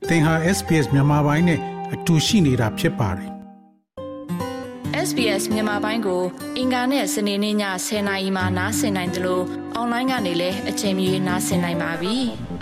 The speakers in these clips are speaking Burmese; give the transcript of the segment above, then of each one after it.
သင်ဟာ SPS မြန်မာပိုင်းနဲ့အတူရှိနေတာဖြစ်ပါတယ်။ SBS မြန်မာပိုင်းကိုအင်ကာနဲ့စနေနေ့ည10:00နာရီမှနားဆင်နိုင်တယ်လို့အွန်လိုင်းကနေလည်းအချိန်မီနားဆင်နိုင်ပါပြီ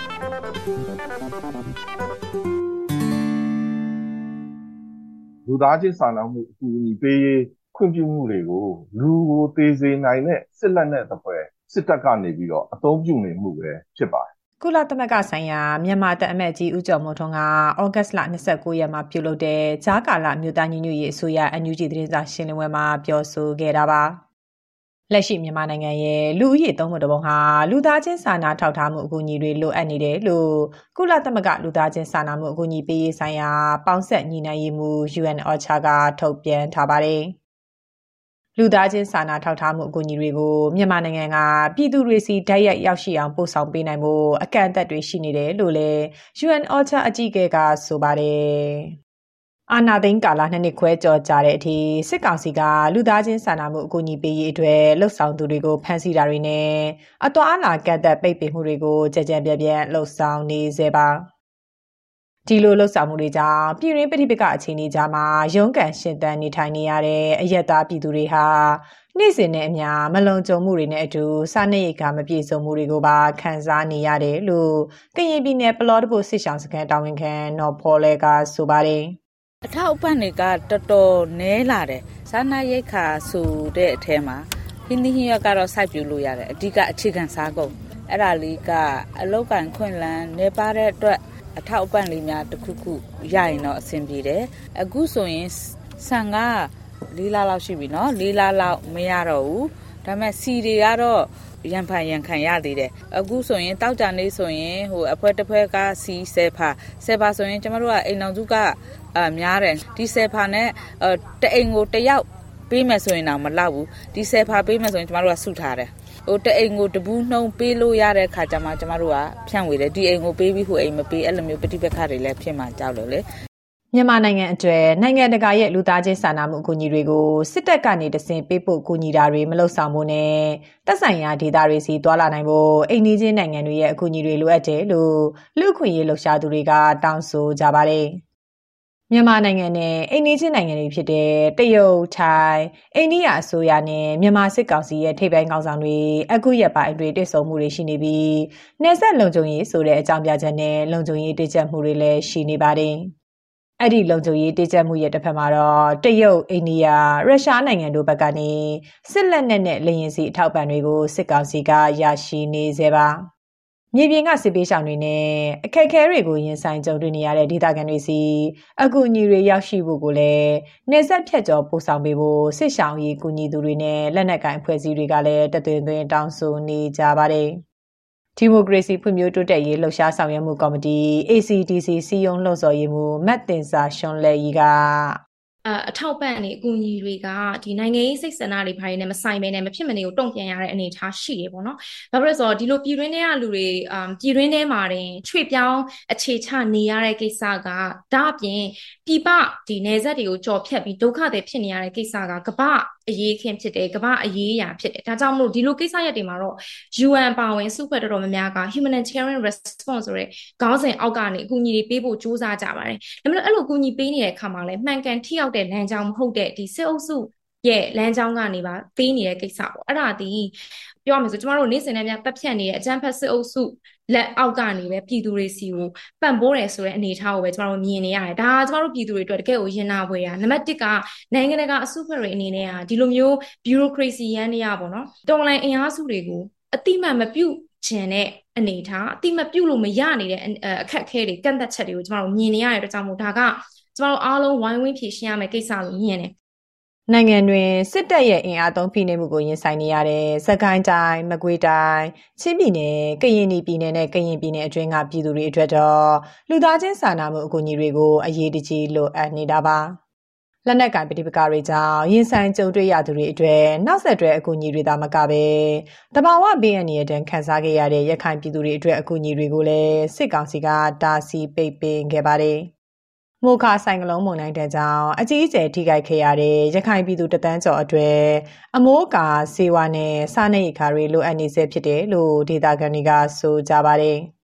။လူသားချင်းစာနာမှုအကူအညီပေးရေးခွင့်ပြုမှုတွေကိုလူကိုသေစေနိုင်တဲ့စစ်လက်နက်တစ်ပွဲစစ်တပ်ကနေပြီးတော့အသုံးပြုနေမှုပဲဖြစ်ပါတယ်ကုလသမဂ္ဂဆိုင်ရာမြန်မာတပ်အမတ်ကြီးဦးကျော်မိုးထွန်းကဩဂတ်စ်လ29ရက်မှာပြုလုပ်တဲ့ဂျာကာလမြို့သားညီညွတ်ရေးအစိုးရ NUG သတင်းစာရှင်းလင်းပွဲမှာပြောဆိုခဲ့တာပါလက်ရှိမြန်မာနိုင်ငံရဲ့လူဦးရေ3ပုံတစ်ပုံဟာလူသားချင်းစာနာထောက်ထားမှုအကူအညီတွေလိုအပ်နေတယ်လို့ကုလသမဂ္ဂလူသားချင်းစာနာမှုအကူအညီပေးရေးဆိုင်ရာပေါင်းဆက်ညီနိုင်ရေးမှူး UN-OCHA ကထုတ်ပြန်ထားပါတယ်လူသားချင်းစာနာထောက်ထားမှုအကူအညီတွေကိုမြန်မာနိုင်ငံကပြည်သူတွေစီတိုက်ရိုက်ရောက်ရှိအောင်ပို့ဆောင်ပေးနိုင်ဖို့အကန့်အသတ်တွေရှိနေတယ်လို့လည်း UN-OCHA အကြီးအကဲကဆိုပါတယ်။အာဏာသိမ်းကာလ2နှစ်ခွဲကျော်ကြာတဲ့အထိစစ်ကောင်စီကလူသားချင်းစာနာမှုအကူအညီပေးရေးအတွက်လှုပ်ဆောင်သူတွေကိုဖမ်းဆီးတာတွေနဲ့အသွားအလာကန့်သတ်ပိတ်ပင်မှုတွေကိုကြကြပြန့်ပြန့်လှုပ်ဆောင်နေစေပါဒီလိုလှုပ်ဆောင်မှုတွေကြောင့်ပြည်တွင်းပဋိပက္ခအခြေအနေကြားမှာရုန်းကန်ရှင်သန်နေထိုင်နေရတဲ့အရက်သားပြည်သူတွေဟာနေ့စဉ်နဲ့အမျှမလုံခြုံမှုတွေနဲ့အတူစားနပ်ရိက္ခာမပြည့်စုံမှုတွေကိုပါခံစားနေရတယ်လို့ကရင်ပြည်နယ်ပလောတဘိုစစ်ဆောင်စခန်းတာဝန်ခံနော်ဖော်လဲကဆိုပါတယ်အထောက်အပံ့တွေကတော်တော်နည်းလာတယ်စားနပ်ရိက္ခာဆိုတဲ့အထဲမှာဟင်းသီးဟင်းရွက်ကတော့စိုက်ပျိုးလို့ရတယ်အဓိကအခြေခံစားကုန်အဲ့ဒါလေးကအလောက်ကန်ခွင့်လန်းနေပါတဲ့အတွက်အထောက်အပံ့လေးများတစ်ခုခုရရင်တော့အဆင်ပြေတယ်အခုဆိုရင်ဆန်က4လလောက်ရှိပြီเนาะ4လလောက်မရတော့ဘူးဒါပေမဲ့စီတွေကတော့ရန်ခံရသေးတယ်အခုဆိုရင်တောက်ကြနေဆိုရင်ဟိုအဖွဲတစ်ဖွဲကစီ10ဖာဆိုရင်ကျမတို့ကအိမ်အောင်စုကများတယ်ဒီ10ဖာနဲ့တအိမ်ကိုတယောက်ပေးမယ်ဆိုရင်တော့မလောက်ဘူးဒီ10ဖာပေးမယ်ဆိုရင်ကျမတို့ကစုထားတယ်ဟိုတအိမ်ကိုတပူးနှုံပေးလို့ရတဲ့ခါကျမှကျမတို့ကဖြန့်ဝေတယ်ဒီအိမ်ကိုပေးပြီးဟိုအိမ်မပေးအဲ့လိုမျိုးပဋိပက္ခတွေလည်းဖြစ်မှကြောက်လို့လေမြန်မာနိုင်ငံအတွက်နိုင်ငံတကာရဲ့လူသားချင်းစာနာမှုအကူအညီတွေကိုစစ်တပ်ကနေတဆင့်ပေးပို့ကူညီတာတွေမလုပ်ဆောင်ဖို့နဲ့သက်ဆိုင်ရာဒေသတွေစီတွာလာနိုင်ဖို့အိမ်နီးချင်းနိုင်ငံတွေရဲ့အကူအညီတွေလိုအပ်တယ်လို့လူ့အခွင့်အရေးလှုပ်ရှားသူတွေကတောင်းဆိုကြပါတယ်မြန်မာနိုင်ငံနဲ့အိန္ဒိယနိုင်ငံတွေဖြစ်တဲ့တရုတ်ထိုင်းအိန္ဒိယအစိုးရနဲ့မြန်မာစစ်ကောင်စီရဲ့ထိပ်ပိုင်းခေါင်းဆောင်တွေအခုရက်ပိုင်းအတွင်းတွေ့ဆုံမှုတွေရှိနေပြီးနယ်စပ်လုံခြုံရေးဆိုတဲ့အကြောင်းပြချက်နဲ့လုံခြုံရေးတိကျမှုတွေလည်းရှိနေပါတယ်အဲ့ဒီလုံခြုံရေးတိကျမှုရဲ့တစ်ဖက်မှာတော့တရုတ်အိန္ဒိယရုရှားနိုင်ငံတို့ဘက်ကနေစစ်လက်နက်နဲ့လေယာဉ်စီအထောက်ပံ့တွေကိုစစ်ကောင်စီကရရှိနေစေပါမြေပြင်ကစစ်ပေးဆောင်တွေနဲ့အခက်အခဲတွေကိုရင်ဆိုင်ကြုံတွေ့နေရတဲ့ဒေသခံတွေစီအကူအညီတွေရောက်ရှိဖို့ကိုလည်းနယ်စပ်ဖြတ်ကျော်ပို့ဆောင်ပေးဖို့စစ်ဆောင်ရေးကူညီသူတွေနဲ့လက်နက်ကိုင်အဖွဲ့အစည်းတွေကလည်းတသွင်သွင်းတောင်းဆိုနေကြပါတယ်ဒီမိုကရေစီဖွံ့ဖြိုးတိုးတက်ရေးလှုပ်ရှားဆောင်ရွက်မှုကော်မတီ ACDC စီယုံလှုံ့ဆော်ရေးမှူးမတ်တင်စာရှွန်လဲကြီးကအထောက်ပံ့နေအကူအညီတွေကဒီနိုင်ငံရေးစိတ်ဆန္ဒတွေဘာတွေနဲ့မဆိုင်ဘဲနဲ့မဖြစ်မနေကိုတုံ့ပြန်ရတဲ့အနေအထားရှိတယ်ပေါ့နော်။ဘာဖြစ်လို့လဲဆိုတော့ဒီလိုပြည်တွင်းထဲကလူတွေပြည်တွင်းထဲမှာတင်ချွေပြောင်းအခြေချနေရတဲ့ကိစ္စကဒါအပြင်ပြည်ပဒီနယ်စပ်တွေကိုကြော်ဖြတ်ပြီးဒုက္ခတွေဖြစ်နေရတဲ့ကိစ္စကကမ္ဘာအရေးခင်းဖြစ်တယ်ကမ္ဘာအရေးအရာဖြစ်တယ်ဒါကြောင့်မလို့ဒီလိုကိစ္စရပ်တွေမှာတော့ UN ပါဝင်စုဖွဲ့တော်တော်များများက humanitarian response ဆိုတဲ့ခေါင်းစဉ်အောက်ကနေအကူအညီတွေပေးဖို့ကြိုးစားကြပါတယ်ဒါပေမဲ့အဲ့လိုအကူအညီပေးနေတဲ့အခါမှာလည်းမှန်ကန်ထိရောက်တဲ့လမ်းကြောင်းမဟုတ်တဲ့ဒီစစ်အုပ်စုရဲ့လမ်းကြောင်းကနေပါပေးနေတဲ့ကိစ္စပေါ့အဲ့ဒါဒီပြောရမယ်ဆိုကျမတို့နေ့စဉ်နဲ့များတက်ဖြတ်နေတဲ့အကြမ်းဖက်စစ်အုပ်စုလက်အောက်ကနေပဲပြည်သူတွေစီကိုပံ့ပိုးတယ်ဆိုတဲ့အနေအထားကိုပဲကျမတို့မြင်နေရတယ်ဒါကကျမတို့ပြည်သူတွေအတွက်တကယ်ကိုရင်နာဖွယ်ရနံပါတ်1ကနိုင်ငံတကာအစုအဖွဲ့တွေအနေနဲ့ဒီလိုမျိုး bureaucracy ရန်နေရပါတော့တော်လိုင်းအင်အားစုတွေကိုအတိမတ်မပြုတ်ခြင်းတဲ့အနေအထားအတိမတ်ပြုတ်လို့မရနေတဲ့အခက်အခဲတွေကန့်သက်ချက်တွေကိုကျမတို့မြင်နေရတဲ့အတွက်ကြောင့်မို့ဒါကကျမတို့အားလုံးဝိုင်းဝန်းဖြေရှင်းရမယ့်ကိစ္စလို့မြင်တယ်နိုင်ငံတွင်စစ်တပ်ရဲ့အင်အားသုံးဖိနှိပ်မှုကိုရင်ဆိုင်နေရတဲ့စကိုင်းတိုင်းမကွေးတိုင်းချင်းပြည်နယ်ကရင်ပြည်နယ်နဲ့ကရင်ပြည်နယ်အတွင်းကပြည်သူတွေအတွက်တော့လူသားချင်းစာနာမှုအကူအညီတွေကိုအရေးတကြီးလိုအပ်နေတာပါလက်နက်ကိုင်ပဋိပက္ခတွေကြောင့်ရင်ဆိုင်ကြုံတွေ့ရသူတွေအတွက်နောက်ဆက်တွဲအကူအညီတွေသာမကပဲတဘာဝဘေးအန္တရာယ်တန်းခံစားခဲ့ရတဲ့ရခိုင်ပြည်သူတွေအတွက်အကူအညီတွေကိုလည်းစစ်ကောင်စီကတားဆီးပိတ်ပင်ခဲ့ပါတယ်မိုခါဆိုင်ကလုံးမုန်တိုင်းတဲ့ကြောင့်အကြီးအကျယ်ထိခိုက်ခဲ့ရတဲ့ရခိုင်ပြည်သူတသန်းကျော်အတွက်အမိုးကာစေဝါနဲ့စားနပ်ရိက္ခာတွေလိုအပ်နေဆဲဖြစ်တယ်လို့ဒေသခံတွေကဆိုကြပါတယ်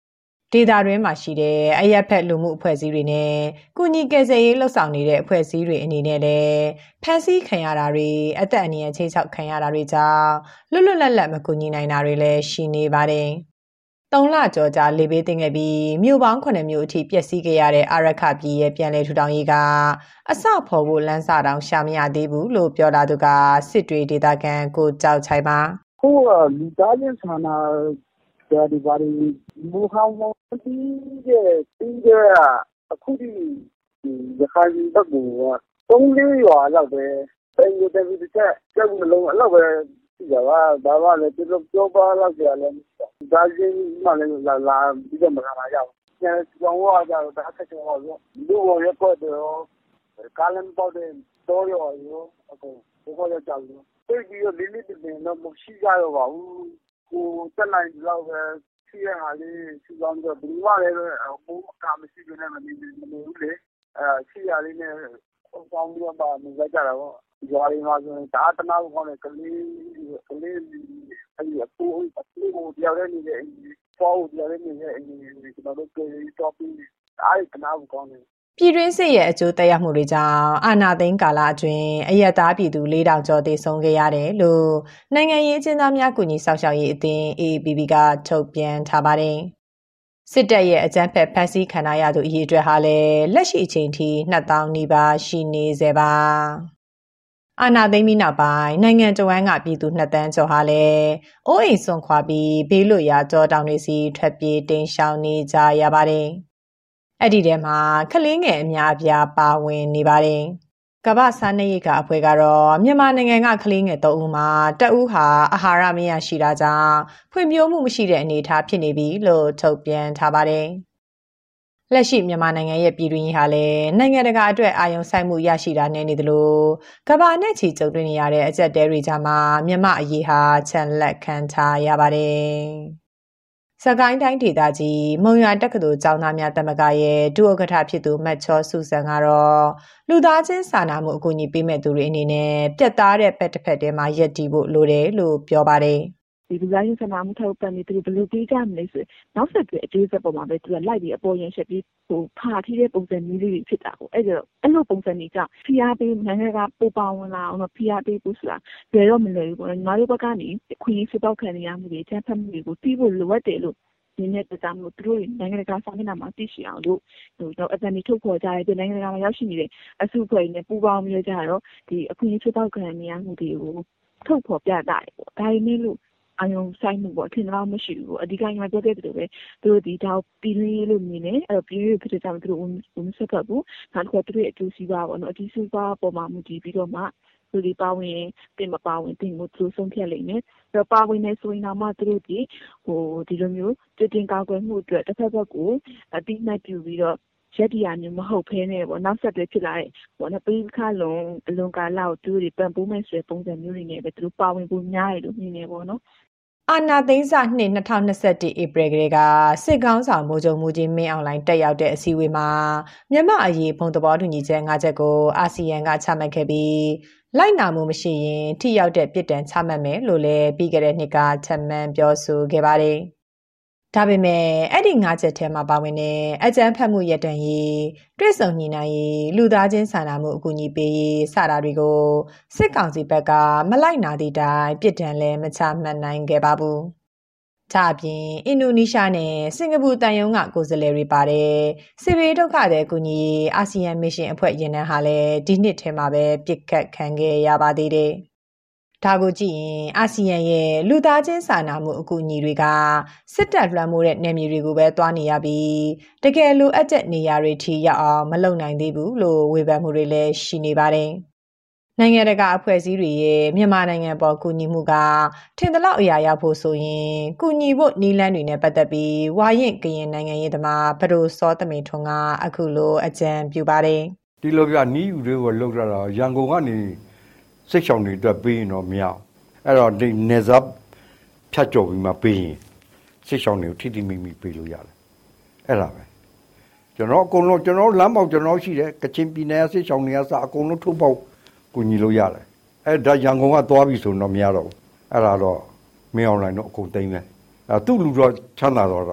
ဒေသတွင်းမှာရှိတဲ့အရပ်ဖက်လူမှုအဖွဲ့အစည်းတွေနဲ့ကုညီကယ်ဆယ်ရေးလှုပ်ဆောင်နေတဲ့အဖွဲ့အစည်းတွေအနေနဲ့လည်းဖန်ဆီးခံရတာတွေအသက်အန္တရာယ်ချိန်ချောက်ခံရတာတွေကြောင့်လွတ်လွတ်လပ်လပ်မကူညီနိုင်တာတွေလည်းရှိနေပါတယ်။3 လကျော်ကြာလေဘေးသင့်ခဲ့ပြီးမြို့ပေါင်း9မြို့အထိပျက်စီးခဲ့ရတဲ့အာရခပြည်ရဲ့ပြန်လည်ထူထောင်ရေးကအစဖော်ဖို့လမ်းစာတောင်ရှာမရသေးဘူးလို့ပြောလာသူကစစ်တွေဒေသခံကိုကြောက်ချိုင်ပါ။ခုလူသားချင်းစာနာဒီဘာတွေဘူဟောင်းမောင်းတီးတဲ့အခုဒီရခိုင်ဘက်ကို3-4ရွာလောက်ပဲပြည်တဲ့ဒီချက်ကျုပ်လုံးအလောက်ပဲရှိကြပါဒါမှလည်းဒီလိုပြောပါလောက်ကြလည်းဒါချင်းမှလည်းလာပြီးတော့မလာရဘူး။ကျန်ကြောင်းဝါကြတော့ဒါဆက်ချောလို့လူဝရက်တော့ကာလန်ပေါတဲ့တော်ရောအခုဘောရကြောက်လို့ဒီလိုလေးတင်တော့မရှိကြတော့ပါဘူး။ကိုတက်နိုင်တော့ပဲရှိရဟာလေးရှိကောင်းတော့ဒီမှာလည်းဘိုးကမရှိဘဲနဲ့မနေဘူးလေရှိရလေးနဲ့ပေါင်းပြီးတော့ပါနေကြတာပေါ့ရွာတွေမှာဆိုရင်ဒါတနာကိုကောင်းတယ်ကလေးအဲ့ဒီအပူကိုပြောင်းရနေတယ်ပေါ်ကိုပြောင်းရနေတယ်ကျွန်တော်တို့ပြေးတော့ပြီးအဲ့ဒီတနာကိုကောင်းတယ်ပြည်တွင်းစစ်ရဲ့အကျိုးသက်ရောက်မှုတွေကြောင့်အာဏာသိမ်းကာလအတွင်းအရက်သားပြည်သူ4,000ကျော်သေဆုံးခဲ့ရတယ်လို့နိုင်ငံရေးအကျဉ်းသားများကူညီစောင့်ရှောက်ရေးအသင်း AAPP ကထုတ်ပြန်ထားပါတယ်။စစ်တပ်ရဲ့အကြမ်းဖက်ဖမ်းဆီးခံရသူအရေအတွက်ဟာလည်းလက်ရှိအချိန်ထိ2,000နီးပါးရှိနေစေပါ။အာဏာသိမ်းပြီးနောက်ပိုင်းနိုင်ငံတော်ဝန်ကပြည်သူ2 သန်းကျော်ဟာလည်းအိုးအိမ်စွန့်ခွာပြီးဘေးလွတ်ရာတောတောင်တွေစီထွက်ပြေးတိမ်းရှောင်နေကြရပါတယ်။အဲ့ဒီထဲမှာကလေးငယ်အများအပြားပါဝင်နေပါတယ်။ကမ္ဘာ့စားနပ်ရိက္ခာအဖွဲ့ကတော့မြန်မာနိုင်ငံကကလေးငယ်3ဦးမှာ1ဦးဟာအာဟာရမရရှိတာကြောင့်ဖွံ့ဖြိုးမှုမရှိတဲ့အနေအထားဖြစ်နေပြီလို့ထုတ်ပြန်ထားပါတယ်။လက်ရှိမြန်မာနိုင်ငံရဲ့ပြည်တွင်းရေးဟာလည်းနိုင်ငံတကာအတွက်အာရုံစိုက်မှုရရှိတာနဲ့နေသလိုကမ္ဘာနဲ့ချီကြုံတွေ့နေရတဲ့အကျပ်တဲတွေကြားမှာမြန်မာအရေးဟာချန်လက်ခံထားရပါတယ်။စကိုင်းတိုင်းဒေသကြီးမုံရွာတက္ကသိုလ်ကျောင်းသားများသမဂ္ဂရဲ့ဒုဥက္ကဋ္ဌဖြစ်သူမတ်ချောစုစံကတော့လူသားချင်းစာနာမှုအကူအညီပေးမဲ့သူတွေအနေနဲ့ပြတ်သားတဲ့ပတ်တစ်ဖက်ထဲမှာရပ်တည်ဖို့လိုတယ်လို့ပြောပါတယ်ဒီလူသားချင်းစာနာမှုထောက်ပံ့နေသူဘယ်လိုပေးကြမလဲဆိုနောက်ဆက်တွဲအကျိုးဆက်ပေါ်မှာပဲသူကလိုက်ပြီးအပေါ်ရင်ချက်ပြီးဖာထီးတဲ့ပုံစံမျိုးလေးတွေဖြစ်တာပေါ့အဲ့လိုပုံစံတွေကြောင့်ဖီအားပေးနိုင်ငံကပိုပါဝင်လာအောင်ဖီအားပေးဖို့ဆိုတာလွယ်တော့မလွယ်ဘူးပေါ့ညီမတို့ဘက်ကနေခွင့်ရစစ်တော့ခံရမှုတွေချမ်းဖတ်မှုတွေကိုတီးဖို့လိုအပ်တယ်လို့ဒီနေ့တမ်းလို့သူတို့နိုင်ငံတကာစာမျက်နှာမှာသိရှိအောင်လို့အတန်ဒီထုတ်ဖော်ကြတဲ့နိုင်ငံတကာမှာရောက်ရှိနေတဲ့အစုအဖွဲ့နဲ့ပူးပေါင်းပြီးကြတော့ဒီအခွင့်အရေးစစ်တော့ခံရမှုတွေကိုထုတ်ဖော်ပြတာပေါ့ဒါရင်းနဲ့လို့အာယုံဆိုင်မှုပေါ့ထင်တော့မရှိဘူးအဓိကညီမပြောခဲ့တယ်ပဲသူတို့ဒီတော့ပြည်ရင်းလို့မြင်တယ်အဲ့တော့ပြည်ရင်းဖြစ်တဲ့ကြောင့်သူတို့ဝန်ဆက်ဖတ်ဘူးနောက်တစ်ခါသူတို့အကျိုးစီးပွားပေါ့နော်အကျိုးစီးပွားပေါ်မှာမူတည်ပြီးတော့မှသူဒီပါဝင်တင်မပါဝင်တင်ကိုသူဆုံးဖြတ်လိမ့်မယ်အဲ့တော့ပါဝင်နေဆိုရင်တော့မှသူတို့ဒီလိုမျိုးတင်ကောက်ွယ်မှုအတွက်တစ်ဖက်ဘက်ကိုအတိအမှတ်ပြုပြီးတော့ရက်တီယာမျိုးမဟုတ်ဖဲနဲ့ပေါ့နောက်ဆက်တွဲဖြစ်လာတဲ့ပေါ့နော်ပေးခါလုံးအလွန်ကာလကိုသူတို့ပံ့ပိုးမဲ့ဆိုတဲ့ပုံစံမျိုးတွေနဲ့ပဲသူတို့ပါဝင်ဖို့များတယ်လို့မြင်နေပေါ့နော်အာနာသိန်းစာနှစ်2021ဧပြီကလေးကစစ်ကောင်းဆောင်မိုးချုပ်မှုကြီးမင်းအောင်လှိုင်တက်ရောက်တဲ့အစည်းအဝေးမှာမြန်မာအရေးဘုံသဘောတူညီချက်5ချက်ကိုအာဆီယံကချမှတ်ခဲ့ပြီးလိုက်နာမှုမရှိရင်ထိရောက်တဲ့ပြစ်ဒဏ်ချမှတ်မယ်လို့လည်းပြီးခဲ့တဲ့နှစ်ကထပ်မံပြောဆိုခဲ့ပါတယ်။ဒါပေမဲ့အဲ့ဒီ5ချက်ထဲမှာပါဝင်တဲ့အကြမ်းဖက်မှုရပ်တန့်ရေးတွေ့ဆုံညှိနှိုင်းရေးလူသားချင်းစာနာမှုအကူအညီပေးရေးစတာတွေကိုစစ်ကောင်စီဘက်ကမလိုက်နာသည့်တိုင်ပြစ်ဒဏ်လည်းမချမှတ်နိုင်ခဲ့ပါဘူး။ဒါအပြင်အင်ဒိုနီးရှားနဲ့စင်ကာပူတန်ယုံကကိုယ်စားလှယ်တွေပါတဲ့စစ်ဘေးဒုက္ခသည်အကူအညီအာဆီယံမစ်ရှင်အဖွဲ့ရင်နှန်းဟာလည်းဒီနှစ်ထဲမှာပဲပြစ်ခတ်ခံခဲ့ရပါသေးတယ်။ဒါကိုကြည့်ရင်အာဆီယံရဲ့လူသားချင်းစာနာမှုအကူအညီတွေကစစ်တပ်လွှမ်းမိုးတဲ့နယ်မြေတွေကိုပဲတွားနေရပြီးတကယ်လိုအပ်တဲ့နေရာတွေထိရောက်အောင်မလုပ်နိုင်သေးဘူးလို့ဝေဖန်မှုတွေလည်းရှိနေပါတယ်။နိုင်ငံတကာအဖွဲ့အစည်းတွေရဲ့မြန်မာနိုင်ငံပေါ်ကူညီမှုကထင်သလောက်အရာရောက်ဖို့ဆိုရင်ကူညီဖို့နည်းလမ်းတွေနဲ့ပတ်သက်ပြီးဝါရင့်ကရင်နိုင်ငံရေးသမားဘဒိုစောသမိန်ထွန်းကအခုလိုအကြံပြုပါတယ်။ဒီလိုပြနီးယူတွေကိုလှုပ်ရတာရန်ကုန်ကနေစိတ်ချောင်တွေအတွက်ပေးရင်တော့မရအောင်အဲ့တော့ဒီနေဇပ်ဖြတ်ကျော်ပြီးမှပေးရင်စိတ်ချောင်တွေကိုထိတိမိမိပေးလို့ရတယ်အဲ့ဒါပဲကျွန်တော်အကုန်လုံးကျွန်တော်လမ်းပေါက်ကျွန်တော်ရှိတယ်ကချင်ပြည်နယ်စိတ်ချောင်တွေကစအကုန်လုံးထုတ်ပေါက်ကူညီလို့ရတယ်အဲ့ဒါရန်ကုန်ကသွားပြီဆိုတော့မရတော့ဘူးအဲ့ဒါတော့မင်းအောင်လိုင်းတော့အကုန်သိမ်းမယ်အဲ့သူ့လူတော့ချမ်းသာတော့ပေါ့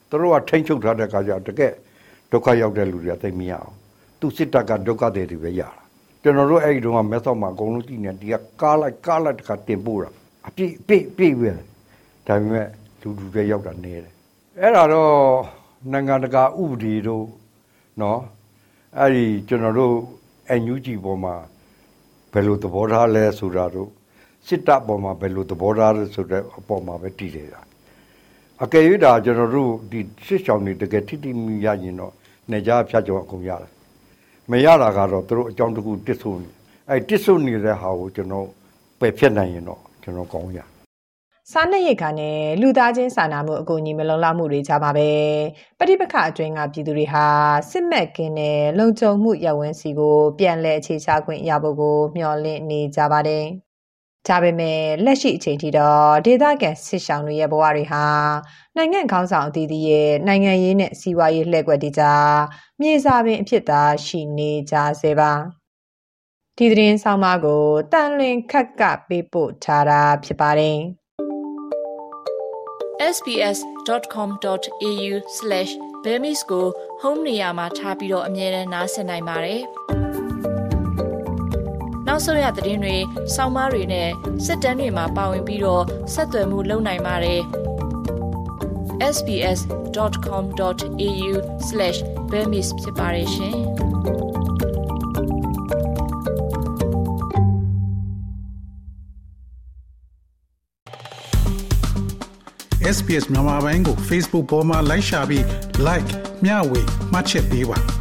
တို့ကထိန်းချုပ်ထားတဲ့အခါကျတကယ်ဒုက္ခရောက်တဲ့လူတွေကသိမရအောင်သူစစ်တပ်ကဒုက္ခတွေပဲရတာကျွန်တော်တို့အဲ့ဒီတုန်းကမဲဆောက်မှာအကုန်လုံးကြည့်နေဒီကကားလိုက်တခါတင်ပို့တာအပြည့်ပဲဒါပေမဲ့လူတွေရောက်တာနေတယ်အဲ့ဒါတော့နိုင်ငံတကာဥပဒေတို့နော်အဲ့ဒီကျွန်တော်တို့NUG ပေါ်မှာဘယ်လိုသဘောထားလဲဆိုတာတို့စစ်တပ်ပေါ်မှာဘယ်လိုသဘောထားလဲဆိုတဲ့အပေါ်မှာပဲတည်တယ်အကယ်၍ဒါကျွန်တော်တို့ဒီစစ်ဆောင်တွေတကယ်ထိတိမိရရင်တော့နေကြဖြတ်ကျော်အကုန်ရတယ်မရတာကတော့သူတို့အကြောင်းတစ်ခုတစ်ဆိုနေအဲ့တစ်ဆိုနေတဲ့ဟာကိုကျွန်တော်ပယ်ဖြတ်နိုင်ရင်တော့ကျွန်တော်ကောင်းရစားနပ်ရိက္ခာနဲ့လူသားချင်းစာနာမှုအကူအညီမလုံလောက်မှုတွေကြားမှာပဲပဋိပက္ခအတွင်းကပြည်သူတွေဟာစစ်မဲ့ကင်းတဲ့လုံခြုံမှုရပ်ဝန်းစီကိုပြန်လည်အခြေချခွင့်ရဖို့ကိုမျှော်လင့်နေကြပါတယ်။ဒါပေမဲ့လက်ရှိအချိန်ထိတော့ဒေသခံစစ်ရှောင်တွေရဲ့ဘဝတွေဟာနိုင်ငံခေါင်းဆောင်အသီးသီးရဲ့နိုင်ငံရေးနဲ့စီးပွားရေးလှည့်ကွက်တွေကြားမြေစာပင်အဖြစ်သာရှိနေကြဆဲပါ။ဒီသတင်းဆောင်မကိုတန်လွင်ခက်ကပေးပို့ထားတာဖြစ်ပါတယ်။ sbs.com.au/bemis ကို home နေရာမှာထားပြီးတော့အမြဲတမ်းနားဆင်နိုင်ပါတယ်။နောက်ဆုံးရသတင်းတွေ၊ဆောင်းပါးတွေနဲ့စစ်တမ်းတွေမှာပါဝင်ပြီးတော့ဆက်သွယ်မှုလုပ်နိုင်ပါတယ်။ sbs.com.au/bemis ဖြစ်ပါတယ်ရှင်။ SBS မြန်မာပိုင်းကို Facebook ပေါ်မှာ like ရှာပြီး like မျှဝေမှတ်ချက်ပေးပါ